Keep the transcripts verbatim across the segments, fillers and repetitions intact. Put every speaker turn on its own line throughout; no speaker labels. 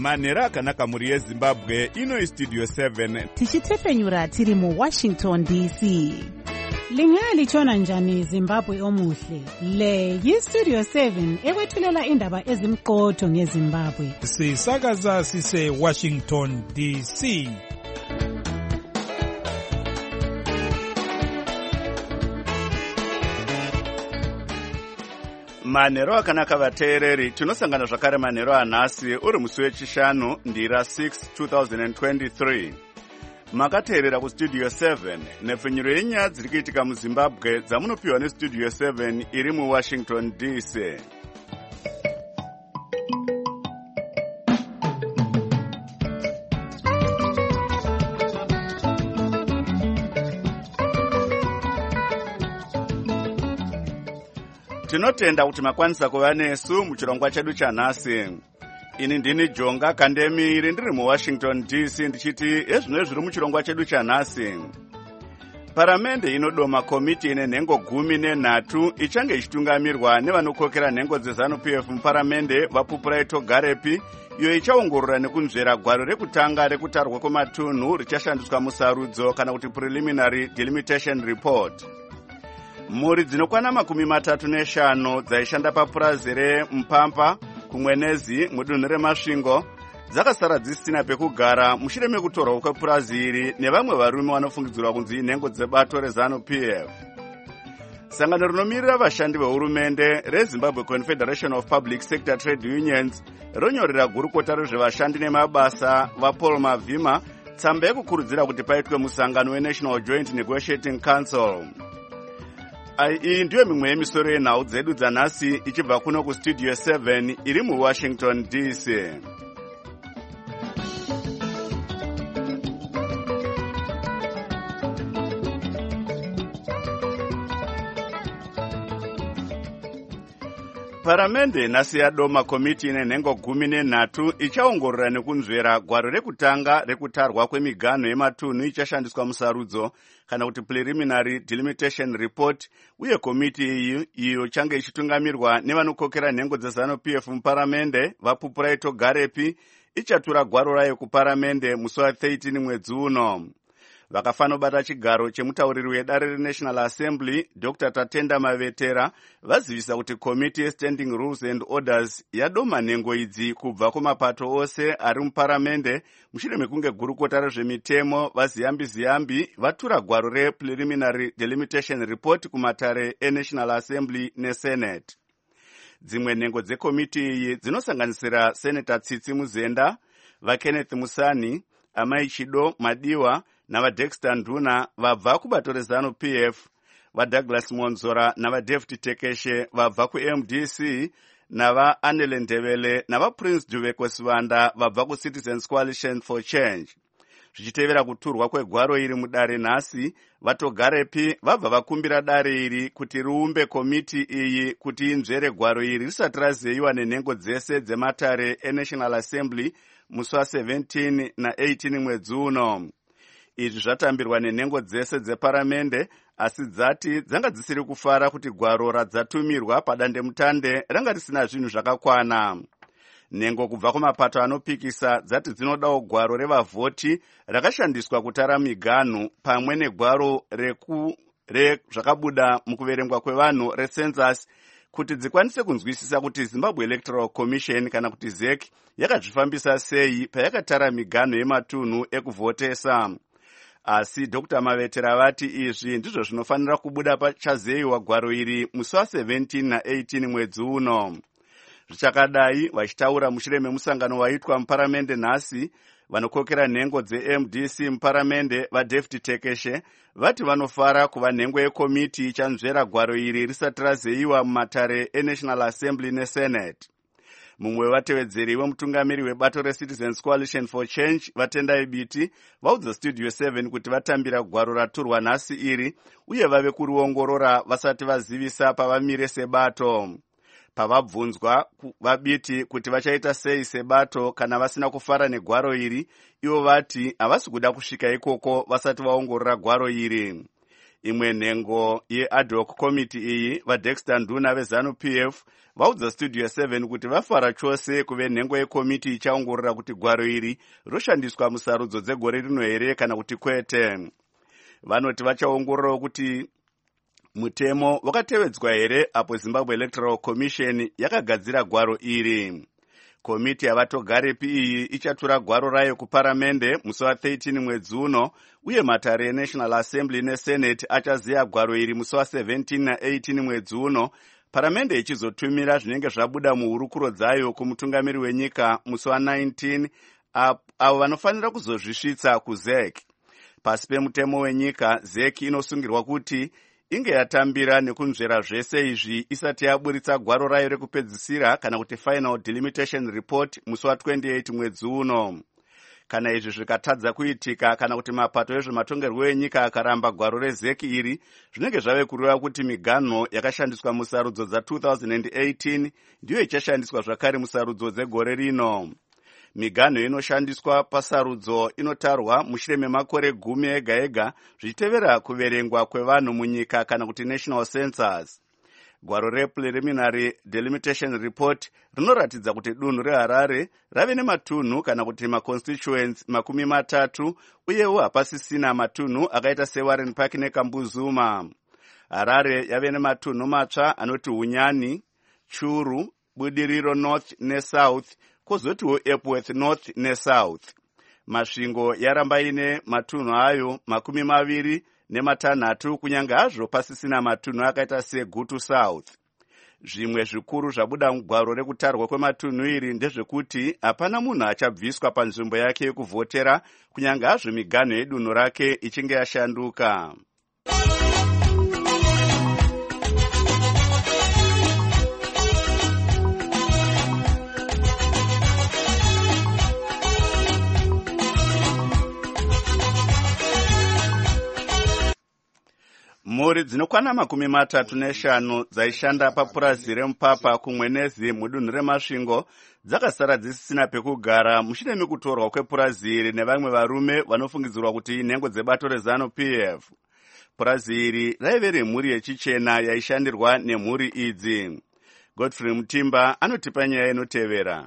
manhero akanaka mhuri yezimbabwe. Ino studio seven
tichitefenyura tiri mu Washington D C.
Lingalitshona njani Zimbabwe omuhle? Le yi-Studio seven ekwethulela indaba ezimqotho ngeZimbabwe.
Sisakaza sise Washington D C.
manhero akanaka vateereri, tinosangana zvakare manhero anhasi uri musi wechishanu ndira six twenty twenty-three. Makateerera kustudio seven nepfenyuro yenyaya dziri kuitika muzimbabwe dzamunopiwa nestudio seven iri muwashington D C. Tinotenda kuti makwanisa kuva nesu muchirongwa chedu chanhasi. Ini ndini Jonga Kandemiri ndiri muWashington D C ndichiti ezvino zviri muchirongwa chedu chanhasi. Paramende inodoma komiti ine nhengo gumi nenhatu ichange ichitungamirwa nevanokokera nhengo dzeZANU-P F muparamende vaPupurai Togarepi, iyo ichaongorora nekunzvera gwaro rekutanga rekutarwa kwematunhu richashandiswa musarudzo kana kuti preliminary delimitation report. Mhuri dzinokwana makumi matatu neshanu dzaishanda papurazi reMupampa kumwenezi mudunhu reMasvingo dzakasara dzisina pekugara mushure mekutorwa kwepurazi iri nevamwe varume vanofungidzirwa kunzi nhengo dzebato reZANU-P F. Sangano rinomirira vashandi vehurumende reZimbabwe Confederation of Public Sector Trade Unions ronyorera gurukota rezvevashandi nemabasa vaPaul Mavhima tsamba yekukurudzira kuti paitwe musangano weNational Joint Negotiating Council. Iyi ndiyo mimwe yemisoro yenhau dzedu dzanhasi ichibva kuno kustudio seven iri muWashington D C. Paramende nhasi yadoma komiti ine nhengo gumi nenhatu ichaongorora nekunzvera gwaro rekutanga rekutarwa kwemiganho yematunhu ichashandiswa musarudzo kana kuti preliminary delimitation report, uye komiti iyi iyo change ichitungamirwa nevanokokera nhengo dzeZANU-P F muparamende vaPupurai Togarepi ichatura gwaro rayo kuparamende musi wa thirteen mwedzi uno. Vakafanobata chigaro chemutauriri wedare reNational Assembly Doctor Tatenda Mavetera vazivisa kuti komiti yeStanding Rules and Orders yadoma nhengo idzi kubva kumapato ose ari muparamende mushure mekunge gurukota rezvemitemo vaziyambi ziyambi vatura gwaro repreliminary delimitation report kumatare eNational Assembly neSenate. Dzimwe nhengo dzekomiti iyi dzinosanganisira Senator Tsitsi Muzenda, vaKenneth Musani, Amai Chido Madiwa navaDexter Nduna vabva kubato reZANU-P F, vaDouglas Monzora navaDavid Tekeshe vabva kuM D C, navaAnele Ndebele navaPrince Duveko Sivanda vabva kuCitizens Coalition for Change. Zvichitevera kuturwa kwegwaro iri mudare nhasi, vaTogarepi vabva vakumbira dare iri kuti riumbe komiti iyi kuti inzvere gwaro iri risati razeyiwa nenhengo dzese dzematare eNational Assembly musi wa seventeen na eighteen mwedzi uno. Izvi zvatambirwa nenhengo dzese dzeparamende, asi dzati dzanga dzisiri kufara kuti gwaro radzatumirwa padandemutande ranga risina zvinhu zvakakwana. Nhengo kubva kumapato anopikisa dzati dzinodawo gwaro revavhoti rakashandiswa kutara miganhu pamwe negwaro reku rezvakabuda mukuverengwa kwevanhu recensus kuti dzikwanise kunzwisisa kuti Zimbabwe Electoral Commission kana kuti Z E C yakazvifambisa sei payakatara miganho yematunhu ekuvhotesa. Asi Doctor Mavetera vati izvi ndizvo zvinofanira kubuda pachazeyiwa gwaro iri musi wa seventeen na eighteen mwedzi uno. Zvichakadai vachitaura mushure memusangano waitwa muparamende nhasi, vanokokera nhengo dzeM D C muparamende vaDavid Tekeshe vati vanofara kuva nhengo yekomiti ichanzvera gwaro iri risati razeyiwa mumatare eNational Assembly neSenate. Mumwe wevatevedzeri wemutungamiri webato reCitizens Coalition for Change Vatendai Biti vaudza Studio seven kuti vatambira gwaro raturwa nhasi iri uye vave kuriongorora vasati vazivisa pavamire sebato. Pavabvunzwa vaBiti kuti vachaita sei sebato kana vasina kufara negwaro iri, ivo vati havasi kuda kusvika ikoko vasati vaongorora gwaro iri. Imwe nhengo yead hoc committee iyi vaDexter Nduna vezanu P F vaudza Studio seven kuti vafara chose kuve nhengo yekomiti ichaongorora kuti gwaro iri roshandiswa musarudzo dzegore rino here kana kuti kwete. Vanoti vachaongororawo kuti mutemo wakatevedzwa here apo Zimbabwe Electoral Commission yakagadzira gwaro iri. Komiti yavatogarepi iyi ichatura gwaro rayo kuparamende musi wa thirteen mwedzi uno, uye matare eNational Assembly neSenate achaziya gwaro iri musi wa seventeen na eighteen mwedzi uno, paramende ichizotumira zvinenge zvabuda muhurukuro dzayo kumutungamiri wenyika musi wa nineteen, avo vanofanira kuzozvisvitsa kuZ E C. Pasi pemutemo wenyika, Z E C inosungirwa kuti inge yatambira nekunzvera zvese izvi isati yaburitsa gwaro rayo rekupedzisira kana kuti Final Delimitation Report musi wa twenty-eight mwedzi uno. Kana izvi zvikatadza kuitika kana kuti mapato ezvematongerwo enyika akaramba gwaro reZ E C iri, zvinenge zvave kureva kuti miganho yakashandiswa musarudzo dza two thousand eighteen ndiyo ichashandiswa zvakare musarudzo dzegore rino. Miganho inoshandiswa pasarudzo inotarwa mushure memakore gumi ega ega zvichitevera kuverengwa kwevanhu munyika kana kuti national census. Gwaro repreliminary delimitation report rinoratidza kuti dunhu reHarare rave nematunhu kana kuti maconstituents makumi matatu, uyewo hapasisina matunhu akaita seWarren Park neKambuzuma. Harare yave nematunhu matsva anoti Hunyani, Churu, Budiriro North neSouth, kozotiwo Epworth North neSouth. Masvingo yaramba ine matunhu ayo makumi maviri nematanhatu, kunyange hazvo pasisina matunhu akaita seGutu South. Zvimwe zvikuru zvabuda mugwaro rekutarwa kwematunhu iri ndezvekuti hapana munhu achabviswa panzvimbo yake yekuvhotera, kunyange hazvo miganho yedunhu rake ichinge yashanduka. Mhuri dzinokwana makumi matatu neshanu dzaishanda papurazi remupapa kumwenezi mudunhu reMasvingo dzakasara dzisisina pekugara mushure mekutorwa kwepurazi iri nevamwe varume vanofungidzirwa kuti inhengo dzebato rezanu P F. Purazi iri raive remhuri yechichena yaishandirwa nemhuri idzi. Godfrey Mutimba anotipa nyaya inotevera.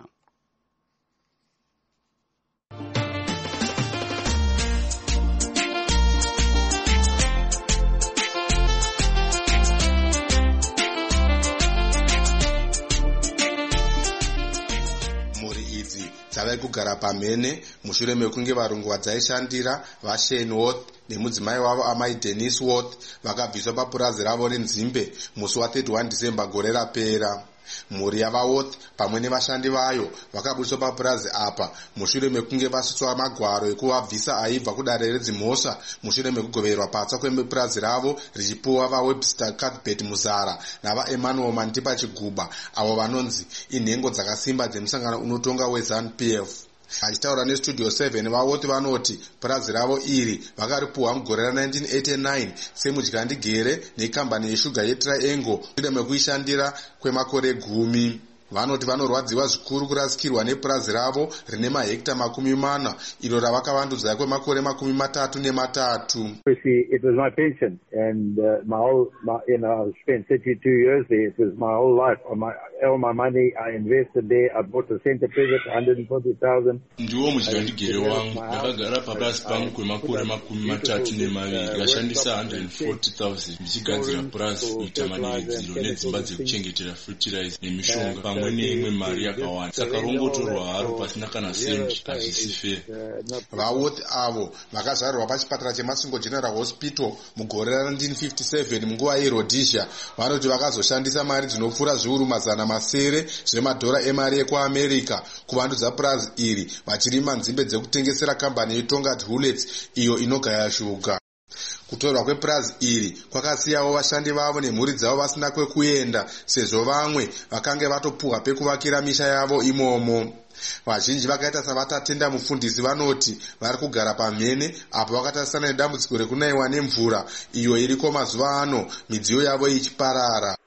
dzave kugara pamhene mushure mekunge varungu vadzaishandira vaShane Worth nemudzimai wavo amai Denise Worth vakabviswa papurazi ravo renzimbe musi wa thirty-one December gore rapera. Mhuri yavaWorth pamwe nevashandi vayo vakabudiswa papurazi apa mushure mekunge vasvitswa magwaro ekuvabvisa aibva kudare redzimhosva mushure mekugoverwa patsa kwepurazi ravo richipuwa vaWebster Cuthbert Muzara navaEmmanuel Mantipa Chiguba, avo vanonzi inhengo dzakasimba dzemusangano unotonga weZanu P F. Achitaura neStudio seven, vaWorth vanoti purazi ravo iri vakaripuwa mugore ra-nineteen eighty-nine semudyandigere nekambani yeshuga yeTriangle shure mekuishandira kwemakore gumi. Vanoti vanorwadziwa zvikuru kurasikirwa nepurazi ravo rine mahekta makumi mana iro ravakavandudzwa kwemakore makumi matatu nematatu.
It was my pension and uh, my whole, my, you know, I spent thirty-two years there. It was my whole life. My, all my money I invested there. I bought a center pivot, one hundred forty thousand.
Ndiwo mudyandigere wangu ndakagara papurazi pangu kwemakore makumi matatu nemaviri ndikashandisa one hundred forty thousand ndichigadzira purazi kuita madiridziro nedzimba dzekuchengetera fertilizer nemishonga pamwe neimwe mari yakawanda. Saka rongotorwa haro pasina kana sendi hazvisi fair.
VaWorth avo vakazvarwa pachipatara cheMasvingo General Hospital mugore ra-nineteen fifty-seven munguva yeRhodesia. Vanoti vakazoshandisa mari dzinopfuura zviuru mazana masere zvemadhora emari ekuAmerica kuvandudza purazi iri vachirima nzimbe dzekutengesera kambani yeTongat Hullets iyo inogaya shuga. Kutorwa kwepurazi iri kwakasiyawo vashandi vavo nemhuri dzavo vasina kwekuenda sezvo vamwe vakange vatopuhwa pekuvakira misha yavo imomo. Vazhinji vakaita savatatenda mufundisi vanoti vari kugara pamhene apo vakatarisana nedambudziko rekunaiwa nemvura iyo iriko mazuva ano midziyo yavo ichiparara.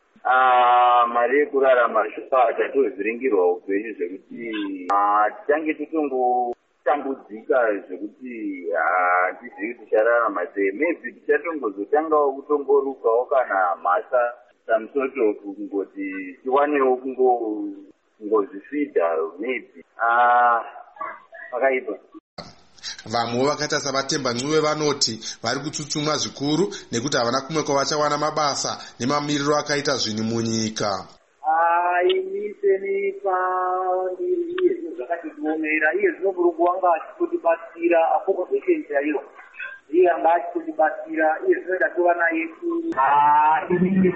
Ah, mari yekurarama shupa tatozviringirwa upenyu zvekuti ah, titange titongo tambudzika zvekuti hatizivi tichararama sei. Maybe tichatongozotangawo kutongorukawo kana mhasa samusoto kungoti tiwanewo kungozvisvida maybe pakaipa.
Vamwe vakaita savatemba ncuve vanoti vari kutsutsumwa zvikuru nekuti havana kumwe kwavachawana mabasa nemamiriro akaita zvinhu munyika.
Ini senipa iye zvinhu zvakatitiomera, iye zvino Mulungu wanga achitotibatsira accommodation chaiyo, iye anga achitotibatsira, iye zvinoda tova naye ini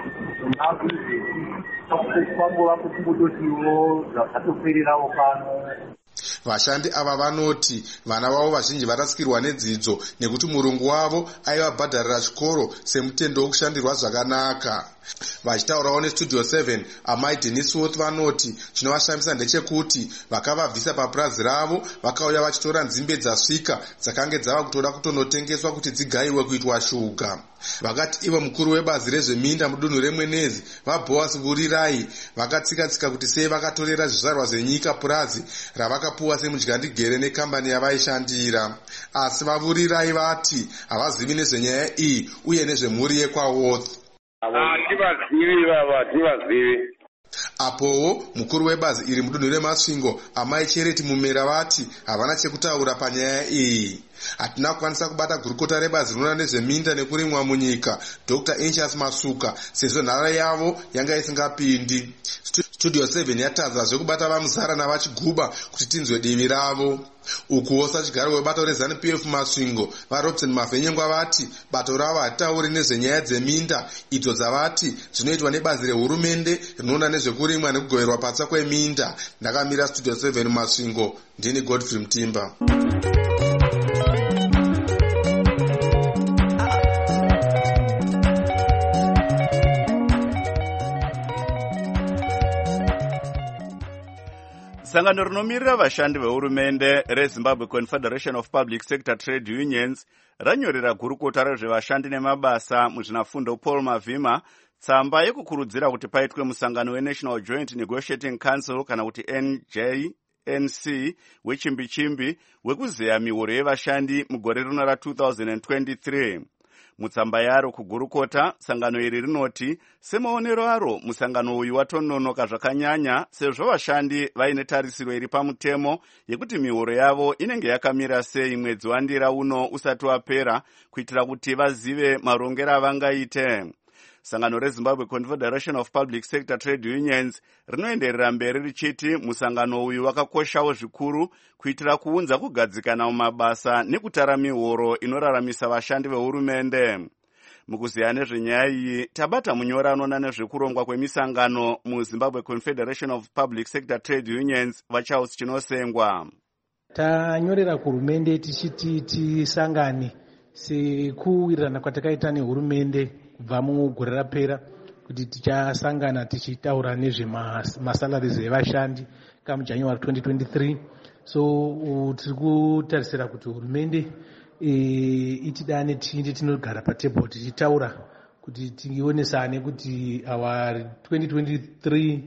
kwangova kuti kungototiwo zvakatopererawo pano.
Vashandi ava vanoti vana vavo vazhinji varasikirwa nedzidzo nekuti murungu wavo aivabhadharira chikoro semutendo wokushandirwa zvakanaka. Vachitaurawo nestudio seven, amai Dennis Worth vanoti chinovashambisa ndechekuti vakavabvisa papurazi ravo vakauya vachitora nzimbe dzasvika dzakange dzava kutoda kutonotengeswa kuti dzigaiwe kuitwa shuga. Vakati ivo mukuru webazi rezveminda mudunhu remwenezi vaBoas Vurirai vakatsika-tsika kuti sei vakatorera zvizvarwa zvenyika purazi ravakapuwa semudyandigere nekambani yavaishandira. Asi vaVurirai vati havazivi nezvenyaya iyi uye nezvemhuri yekwaWorth.
Hativazivi baba, hativazivi.
Apowo mukuru webazi iri mudunhu remasvingo amai Chereti Mumera vati havana chekutaura panyaya iyi. Hatina kukwanisa kubata gurukota rebazi rinoona nezveminda nekurimwa munyika Doctor Anxious Masuka sezvo nhara yavo yanga isingapindi. Studio seven yatadzazve kubata vamuzara navachiguba kuti tinzwe divi ravo. Ukuwo sachigaro webato reZANU-P F Masvingo vaRobson Mavhenyengwa vati bato ravo hatitauri nezvenyaya dzeminda idzo dzavati zvinoitwa nebazi rehurumende rinoona nezvekurimwa nekugoverwa patsa kweminda. Ndakamira Studio seven Masvingo, ndini Godfrey Mtimba.
Sangano rinomirira vashandi vehurumende reZimbabwe Confederation of Public Sector Trade Unions ranyorera gurukota rezvevashandi nemabasa muzvinafundo Paul Mavhima tsamba yekukurudzira kuti paitwe musangano weNational Joint Negotiating Council kana kuti N J N C wechimbi-chimbi wekuzeya mihoro yevashandi mugore rino ra two thousand twenty-three. Mutsamba yaro kugurukota, sangano iri rinoti semaonero aro musangano uyu watononoka zvakanyanya sezvo vashandi vaine tarisiro iri pamutemo yekuti mihoro yavo inenge yakamira sei mwedzi wandira uno usati wapera kuitira kuti vazive marongero avangaite. Sangano reZimbabwe Confederation of Public Sector Trade Unions rinoenderera mberi richiti musangano uyu wakakoshawo zvikuru kuitira kuunza kugadzikana mumabasa nekutara mihoro inoraramisa vashandi vehurumende. Mukuziya nezvenyaya iyi tabata munyora anoona nezvekurongwa kwemisangano muZimbabwe Confederation of Public Sector Trade Unions vaCharles Chinosengwa.
Tanyorera kuhurumende tichiti tisangane sekuwirirana kwatakaita nehurumende kubva mugore rapera kuti tichasangana tichitaura nezvemasalaries evashandi kamuJanuary twenty twenty-three. So uh, tiri kutarisira kuti hurumende uh, itidane tindi tinogara patebhuru tichitaura kuti tionesane kuti our twenty twenty-three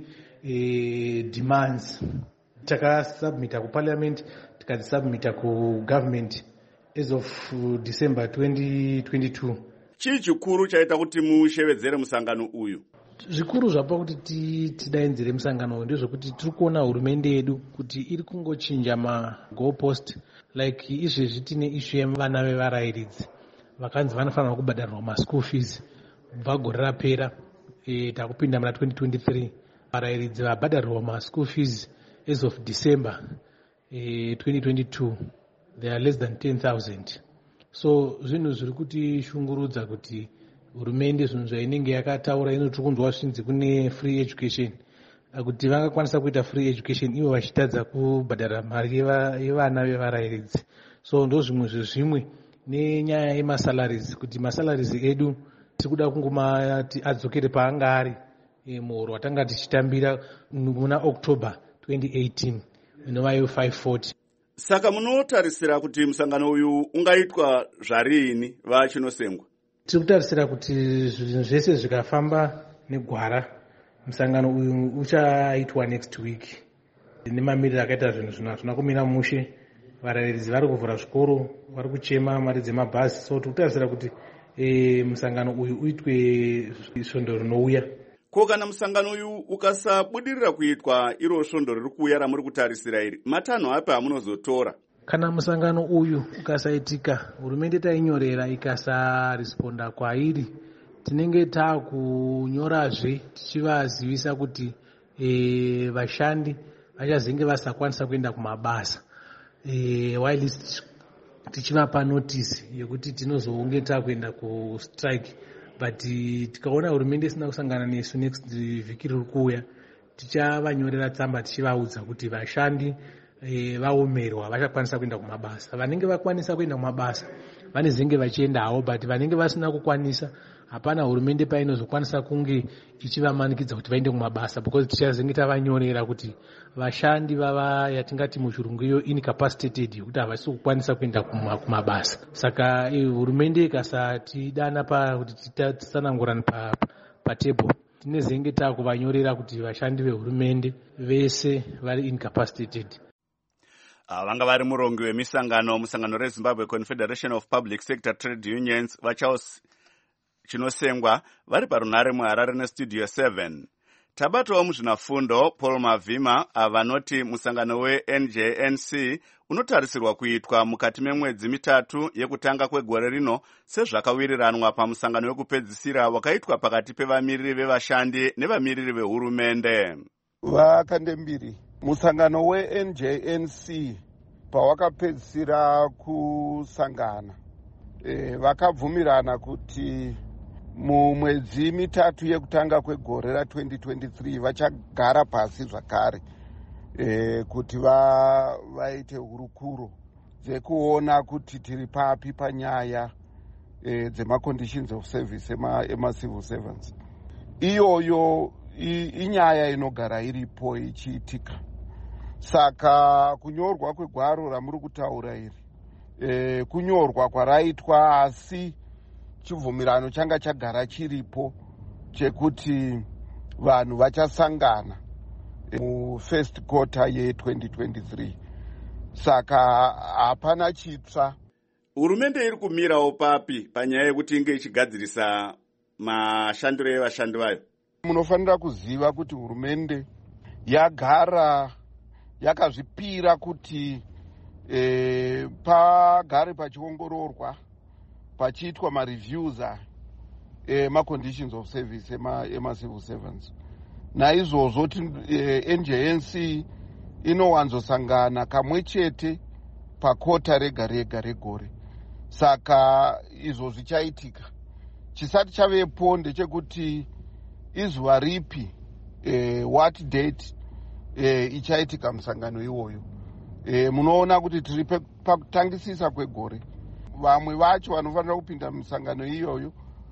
uh, demands takasubmita kuparliament tikadzisubmita kugovernment as of uh, December twenty twenty-two.
Chii chikuru chaita kuti mushevedzere musangano uyu?
Zvikuru zvapa kuti tidainzire musangano uyu ndezvekuti tiri kuona hurumende yedu kuti iri kungochinja magoalpost like izvezvi tine issue yevana vevarairidzi vakanzi vanofanira kubhadharirwa maschool fees kubva gore rapera e, takupinda muna twenty twenty-three varairidzi vabhadharirwa maschool fees as of December e, twenty twenty-two they are less than ten thousand. So zvinhu zviri kuti shungurudza kuti hurumende zvinhu zvainenge yakataura inoti kunzwa zvinzi kune free education kuti vangakwanisa kuita free education ivo vachitadza kubhadhara mari yevana vevarairidzi. So ndo zvimwe zvezvimwe nenyaya yemasalaries kuti masalaries edu tiri kuda kungomati adzokere paanga ari e, muhoro watanga tichitambira muna October twenty eighteen inova five forty.
Saka munotarisira kuti musangano uyu ungaitwa zvarini vaChinosengwa?
Tiri kutarisira kuti zvinhu zvese zvikafamba negwara musangano uyu uchaitwa next week nemamiriro akaita zvinhu zvino hazvina kumira mushe varairidzi vari kuvhura zvikoro, vari kuchema mari dzemabhazi. So tikutarisira kuti e, musangano uyu uitwe svondo rinouya.
Ko kana musangano uyu ukasabudirira kuitwa iro svondo riri kuuya ramuri kutarisira iri, matanho api amunozotora?
Kana musangano uyu ukasaitika, hurumende tainyorera ikasaresponda kwairi, tinenge taakunyorazve tichivazivisa kuti e, vashandi vachazenge vasakwanisa kuenda kumabasa e, while tichivapa notice yekuti tinozonge takuenda kustrike. But tikaona hurumende isina kusangana nesu next vhiki riri kuuya, tichavanyorera tsamba tichivaudza kuti vashandi e, vaomerwa vachakwanisa kuenda kumabasa. Vanenge vakwanisa kuenda kumabasa vanezenge vachiendawo, but vanenge vasina kukwanisa hapana hurumende painozokwanisa kunge ichivamanikidza kuti vaende kumabasa, because tichazenge tavanyorera kuti vashandi vava yatingati muchirungu iyo incapacitated yekuti havasi kukwanisa kuenda kumabasa. Saka e, hurumende ikasatidana pakuti titsanangurani pa, pa table, tinezenge takuvanyorera kuti vashandi vehurumende vese vari incapacitated.
Vanga vari murongi wemisangano musangano reZimbabwe Confederation of Public Sector Trade Unions vachaos chinosengwa vari parunhare muHarare nestudio seven. Tabatowo muzvinafundo Paul Mavhima avanoti musangano we-N J N C unotarisirwa kuitwa mukati memwedzi mitatu yekutanga kwegore rino sezvakawiriranwa pamusangano wekupedzisira wakaitwa pakati pevamiriri vevashandi nevamiriri vehurumende.
Vakandembiri, musangano we-N J N C pawakapedzisira kusangana e, vakabvumirana kuti mumwedzi mitatu yekutanga kwegore ra-twenty twenty-three vachagara pasi zvakare e, kuti va, vaite hurukuro dzekuona kuti tiri papi panyaya e, dzema-conditions of service ema, ema civil servants. Iyoyo inyaya inogara iripo ichiitika. Saka kunyorwa kwegwaro ramuri kutaura iri e, kunyorwa kwaraitwa, asi chibvumirano changa chagara chiripo chekuti vanhu vachasangana e, mufirst quarter ye-twenty twenty-three. Saka hapana chitsva.
Hurumende iri kumirawo papi panyaya yekuti inge ichigadzirisa mashandiro evashandi vayo?
Munofanira kuziva kuti hurumende yagara yakazvipira kuti e, pagare pachiongororwa pachiitwa mareviews e, ma-conditions of service ema, ema civil servants. Naizvozvo e, N J N C inowanzosangana kamwe chete pakota rega rega regore. Saka izvo zvichaitika. Chisati chavepo ndechekuti izuva ripi e, what date e, ichaitika musangano iwoyo. E, munoona kuti tiri pakutangisisa kwegore. Vamwe vacho vanofanira kupinda musangano iyoyo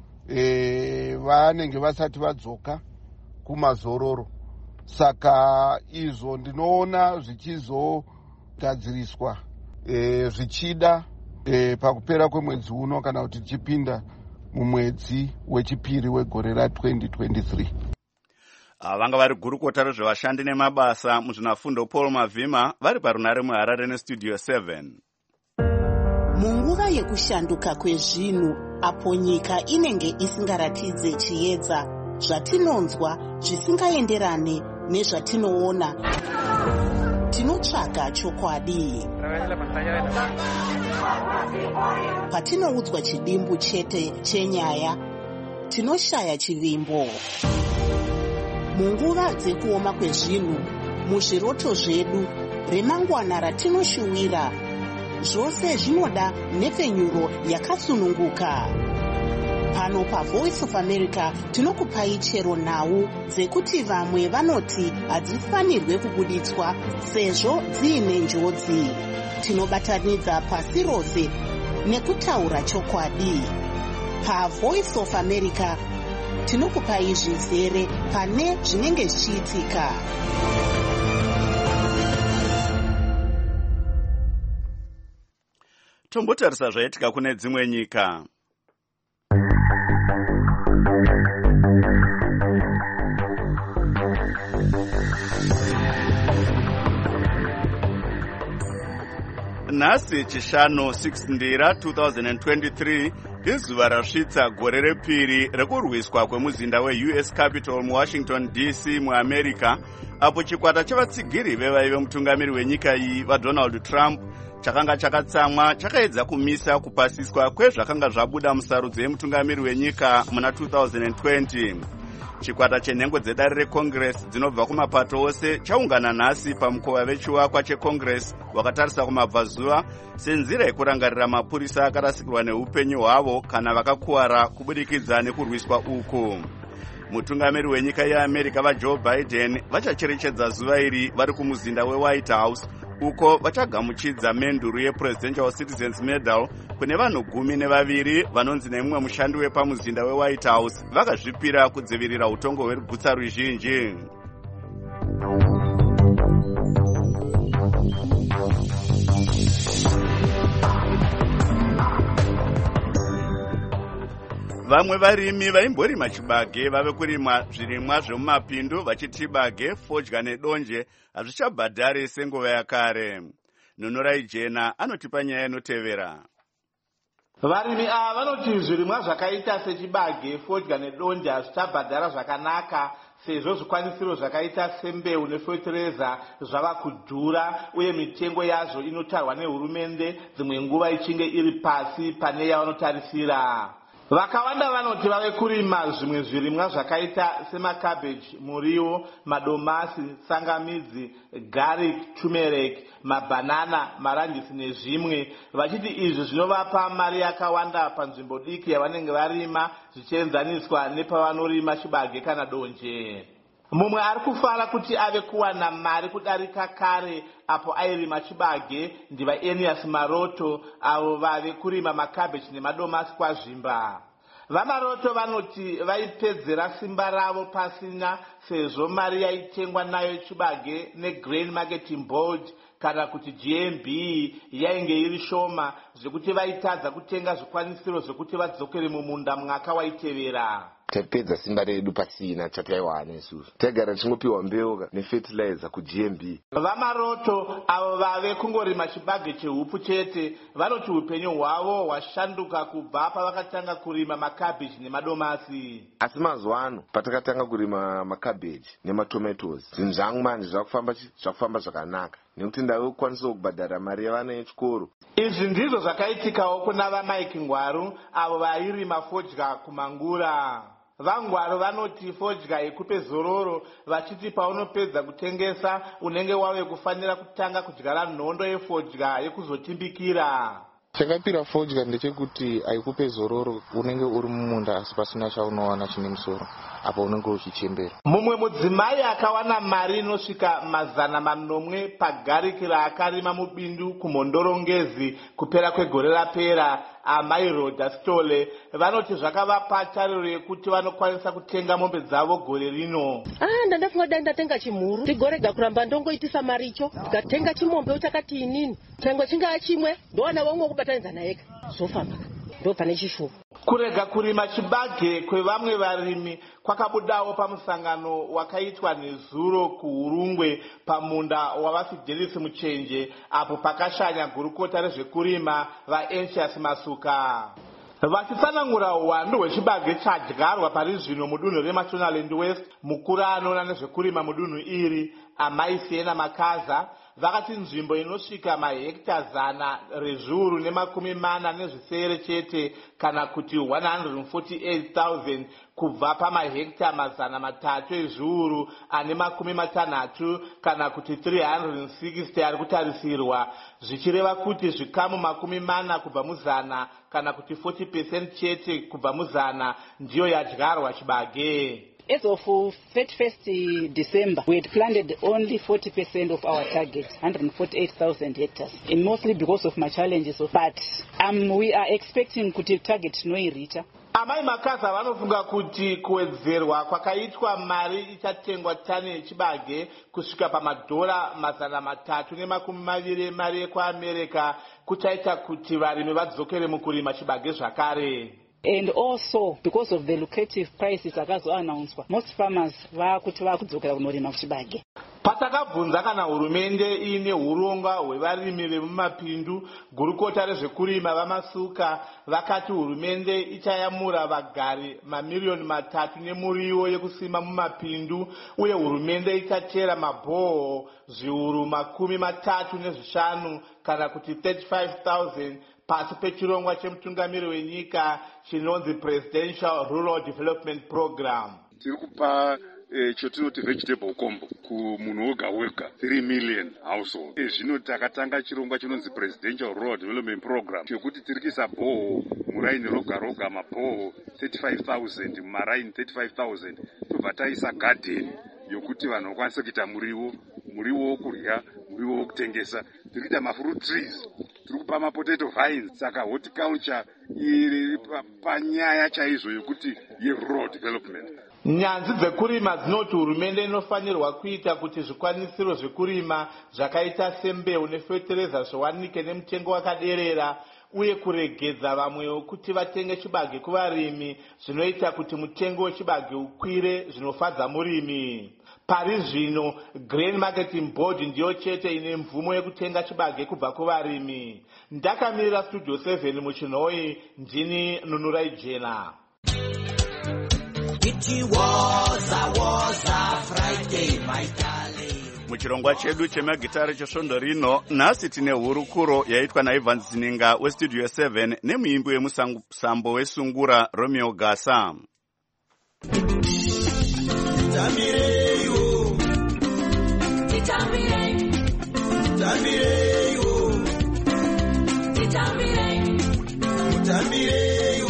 e, vanenge vasati vadzoka kumazororo. Saka izvo ndinoona zvichizogadziriswa e, zvichida e, pakupera kwemwedzi uno kana kuti tichipinda mumwedzi wechipiri wegore ra-twenty twenty-three.
Vanga vari gurukota rezvevashandi nemabasa muzvinafundo Paul Mavhima vari parunhare muHarare nestudio seven.
Munguva yekushanduka kwezvinhu, apo nyika inenge isingaratidze chiedza, zvatinonzwa zvisingaenderane nezvatinoona, tinotsvaga chokwadi. Patinoudzwa chidimbu chete chenyaya, tinoshaya chivimbo. Munguva dzekuoma kwezvinhu, muzviroto zvedu, remangwana ratinoshuwira, zvose zvinoda nhepfenyuro yakasununguka. Pano paVoice of America tinokupai chero nhau dzekuti vamwe vanoti hadzifanirwe kubuditswa sezvo dziine njodzi. Tinobatanidza pasi rose nekutaura chokwadi. PaVoice of America tinokupai zvizere pane zvinenge zvichiitika.
Tombotarisa zvaitika kune dzimwe nyika. Nhasi chishanu six ndira two thousand twenty-three izuva rasvitsa gore repiri rekurwiswa kwemuzinda we-U S Capitol muWashington D C muAmerica, apo chikwata chevatsigiri vevai vemutungamiri wenyika iyi vaDonald Trump chakanga chakatsamwa chakaedza kumisa kupasiswa kwezvakanga zvabuda musarudzo yemutungamiri wenyika muna two thousand twenty. Chikwata chenhengo dzedare reCongress dzinobva kumapato ose chaungana nhasi pamukova vechivakwa cheCongress wakatarisa kumabvazuva senzira yekurangarira mapurisa akarasikirwa neupenyu hwavo kana vakakuwara kubudikidza nekurwiswa uku. Mutungamiri wenyika yeAmerica vaJoe Biden vachacherechedza zuva iri vari kumuzinda weWhite House, uko vachagamuchidza menduru yePresidential Citizens Medal kune vanhu gumi nevaviri vanonzi nemumwe mushandi wepamuzinda weWhite House vakazvipira kudzivirira utongo hwerugutsa ruzhinji. Vamwe varimi vaimborima chibage vave kurima zvirimwa zvemumapindu vachiti chibage, fodya nedonje hazvichabhadhari senguva yakare. Nunurai Jena anotipa nyaya inotevera.
Varimi ava vanoti zvirimwa zvakaita sechibage, fodya nedonje hazvichabhadhara zvakanaka sezvo zvikwanisiro zvakaita sembeu nefertilizer zvava kudhura uye mitengo yazvo inotarwa nehurumende dzimwe nguva ichinge iri pasi pane yavanotarisira. Vakawanda vanoti vave kurima zvimwe zvirimwa zvakaita semakabeji, muriwo, madomasi, tsangamidzi, garlic, turmeric, mabanana, maranjisi nezvimwe, vachiti izvi zvinovapa mari yakawanda panzvimbo diki yavanenge varima zvichienzaniswa nepavanorima chibage kana donje. Mumwe ari kufara kuti ave kuwana mari kudarika kare apo airima chibage ndivaEnias Maroto avo vave kurima makabeji nemadomasi kwazvimba. VaMaroto vanoti vaipedzera simba ravo pasina sezvo mari yaitengwa nayo chibage neGrain Marketing Board kana kuti G M B yainge iri shoma zvekuti vaitadza kutenga zvikwanisiro zvekuti vadzokere mumunda mwaka waitevera.
Tapedza simba redu pasina chataiwana isusu. Tagara tingopiwa mbeu nefertilizer kuG M B. VaMaroto
avo vave kungorima chibage chehupu chete vanoti upenyu hwavo hwashanduka kubva pavakatanga kurima makabeji nemadomasi.
Asi mazuva ano patakatanga kurima makabeji nematomatoes zvinhu zvangu manje zvakufamba zvakufamba zvakanaka nekuti ndave kukwanisa kubhadhara mari yavana yechikoro.
Izvi ndizvo zvakaitikawo kuna vaMike Ngwaru avo vairima fodya kumangura. VaNgwaru vanoti fodya ikupe zororo vachiti paunopedza kutengesa unenge wave kufanira kutanga kudyara nhondo yefodya yekuzotimbikira.
Chakapira fodya ndechekuti haikupe zororo, unenge uri mumunda asi pasina chaunowana chine musoro apo unenge uchichembera.
Mumwe mudzimai akawana mari inosvika mazana manomwe pagariki raakarima mubindu kumhondorongezi kupera kwegore rapera, amai Rhoda Stole vanoti zvakavapa tariro yekuti vanokwanisa kutenga mombe dzavo gore rino.
Ah, ndandafunga dai ndatenga chimhuru ndigorega kuramba ndongoitisa mari icho ndikatenga chimombe uchakati inini changwe chingaa chimwe ndowana vamwe kubatanidza naye zvofamba ndo pane chishuwo.
Kurega kurima chibage kwevamwe varimi kwakabudawo pamusangano wakaitwa nezuro kuHurungwe pamunda wavaFidelis Muchenje apo pakashanya gurukota rezvekurima vaEnsius Masuka. Vachitsanangura uwandu hwechibage chadyarwa pari zvino mudunhu reMashonaland West, mukuru anoona nezvekurima mudunhu iri amai Siena Makaza vakati nzvimbo inosvika mahekta zana rezviuru nemakumi mana nezvisere chete kana kuti one hundred forty-eight thousand kubva pamahekta mazana matatu ezviuru ane makumi matanhatu kana kuti three hundred sixty ari kutarisirwa, zvichireva kuti zvikamu makumi mana kubva muzana kana kuti forty percent chete kubva muzana ndiyo yadyarwa chibage.
As of thirty-first December, we had planted only forty percent of our target, one hundred forty-eight thousand hectares, and mostly because of my challenges. But um, we are expecting to target noiricha.
Amai Makaza vanofunga kuti kuwedzerwa kwakaitwa mari ichatengwa tani yechibage kusvika pamadhora mazana matatu nemakumi maviri mari yekuAmerica kuchaita kuti varimi vadzokere mukurima chibage zvakare.
And also because of the lucrative prices akazoannounced, most farmers vakuti vakudzokera kunorima kuchibage.
Patakabvunza kana hurumende ine huronga hwevarimi vemumapindu, gurukota rezvekurima vamasuka vakati hurumende ichayamura vagari mamiliyoni matatu nemuriwo yekusima mumapindu, uye hurumende ichachera mabhoho zviuru makumi matatu nezvishanu kana kuti thirty-five thousand pasi pechirongwa chemutungamiri wenyika chinonzi Presidential Rural Development Program.
Tiri kupa Eh, chotinoti vegetable combo kumunhu woga wega three million household. Eh, zvino takatanga chirongwa chinonzi Presidential Rural Development Program chekuti tiri kuisa bhoho muraini roga roga mabhoho thirty-five thousand mumaraini thirty-five thousand tobva taisa garden yokuti vanhu vakwanise kuita muriwo muriwo wokurya muriwo wokutengesa. Tiri kuita mafruit trees, tiri kupa mapotato vines. Saka horticulture iri panyaya chaizvo yokuti ye-rural development.
Nyanzi dzekurima dzinoti hurumende inofanirwa kuita kuti zvikwanisiro zvekurima zvakaita sembeu nefetereza zviwanike nemutengo wakaderera, uye kuregedza vamwewo kuti vatenge chibage kuvarimi zvinoita kuti mutengo wechibage ukwire zvinofadza murimi. Pari zvino Grain Marketing Board ndiyo chete ine mvumo yekutenga chibage kubva kuvarimi. Ndakamirira Studio seven muchinhoi, ndini Nunurai Jena.
Muchirongwa chedu chemagitari chesvondo rino, nhasi tine hurukuro yaitwa naIvans Zininga westudio seven nemuimbi wemusambo wesungura Romeo Gasa.
Tamireyo, Tamireyo, Tamireyo, Tamireyo, Tamireyo,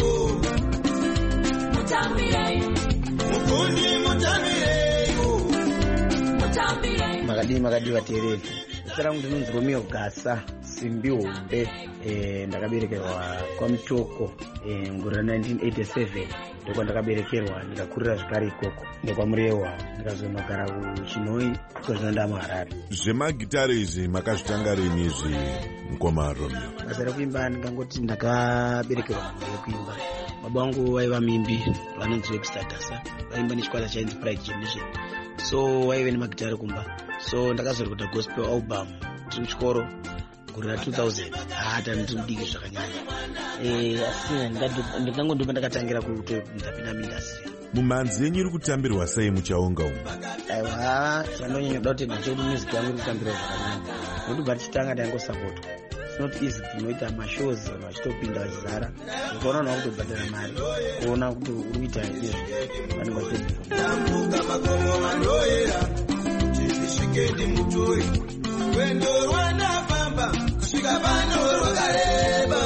Tamireyo, Mukundi Mutamireyo, Mutamireyo.
Makadi makadi vatereri. Zita rangu ndinonzi Romeo Gasa, simbi hombe. Eh, ndakaberekerwa kwaMutoko eh, ngore nineteen eighty-seven. Ndiko ndakaberekerwa ndikakurira zvakare ikoko. Ndekwamurewa ndikazonogara kuChinhoi kwezvanda muHarare.
Zvemagitari izvi makazvitanga rini izvi mukoma Romeo?
Basa rekuimba ndingangoti ndakaberekerwa kuimba. Baba vangu vaiva mimbi vanonzi Webster, vaimba nechikwata chainzi Pride Generation. So vaive nemagitari kumba. So ndakazorekota gospel album tiri kuchikoro gore ra two thousand. Hata ndiri mudiki zvakanyanya. Eh, asi ndingangondopa ndakatangira kuti ndapinda muindustry.
Mumhanzi yenyu iri kutambirwa sei muchaunga umu?
Aiwa, chandonyanya kuda kuti ndachekuti music yangu iri kutambirwa zvakanaka. Notibva tichitanga taingosapotwa. It's not easy kunoita mashows vachitopinda vachizara. Ukaona nawo kutobhadhara mari. Kuona kuti uri kuita izvi vanenge vachitobvira.
Tambuka makomo mandoera. Chizishikendi mutori. Wendo rwandafamba kusvika pano rwakareba.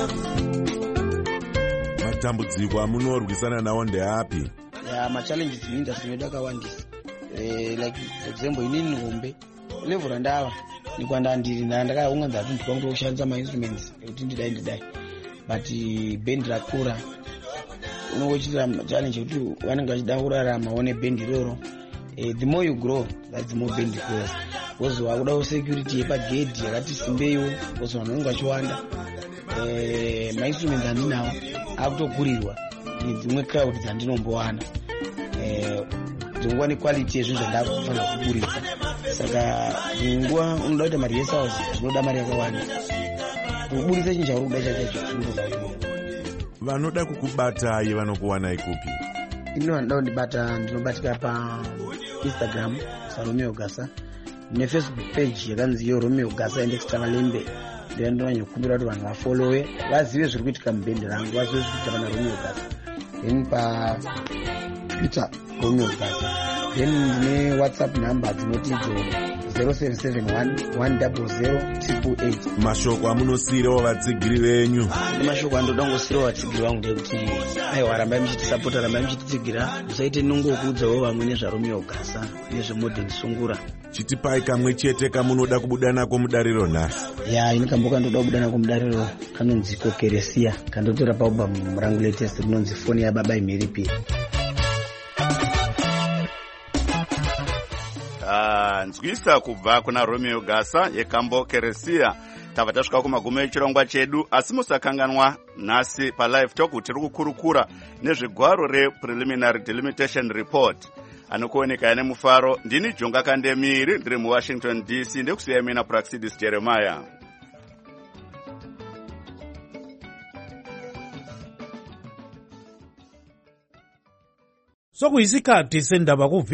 Matambudziko amunorwisana nawo ndeapi?
Ya, machallenges muindustry medu akawandisa. Eh, like for example inini ngombe level randava nikwandandiri ndakaunganza kuti ndikwangu kushandisa mainstruments ekuti ndidai ndidai, but band rakura unochitira challenge kuti vanenge vachida kurarama one band iroro. Eh, the more you grow that's the more band grows. Because wakuda security yepagedhi yakati simbeiwo, because vanhu vanenge vachiwanda. Eh, mainstruments andinawo akutokurirwa dzimwe crowd dzandinombowana. Eh, dzingwa nequality yezvinhu zvandakufanira kuburitsa. Saka nguwa unoda kuita marehearsals zvinoda mari yakawanda. Kuburitsa chinhu chauri kuda chacho chinoda.
Vanoda kukubatai vanokuwanai kupi?
Ini vanoda kundibata ndinobatika pa Instagram Romeo Gasa, neFacebook page yakanzi yo Romeo Gasa and Extra Lembe. Ndiye ndinonyakukumbira kuti vanhu vafollowe, vazive zviri kuitika mubhendi rangu, vazive zviri kuitika na Romeo Gasa. Then pa Twitter Romeo Gasa. Then ndine WhatsApp number dzinoti zero seven seven one one zero zero eight eight.
Mashoko amunosirawo vatsigiri venyu?
Mashoko andoda kungosirawo vatsigiri vangu ndekuti aiwa rambai muchitisapota, rambai muchititsigira, musaite nongokuudzawo vamwe nezvaRomeo Gasa nezvemodern sungura.
Chitipai kamwe chete kamunoda kubuda nako mudariro nhasi.
Ya, ini kambo kandoda kubuda nako mudariro kanonzi Keresia, kandotora paalbum rangu latest rinonzi Foni yaBaba Imhiripiri.
Ah, nzwisa kubva kuna Romeo Gasa yekambo Keresia. Tava tasvika kumagumo echirongwa chedu, asi musakanganwa nhasi pa live talk tiri kukurukura nezvegwaro rePreliminary Delimitation Report. anokuoneka nemufaro. Ndini Jonga Kandemiri ndiri muWashington D C ndekusiya mina Praxidis Jeremiah.
Sokuyisikhathi sendaba ku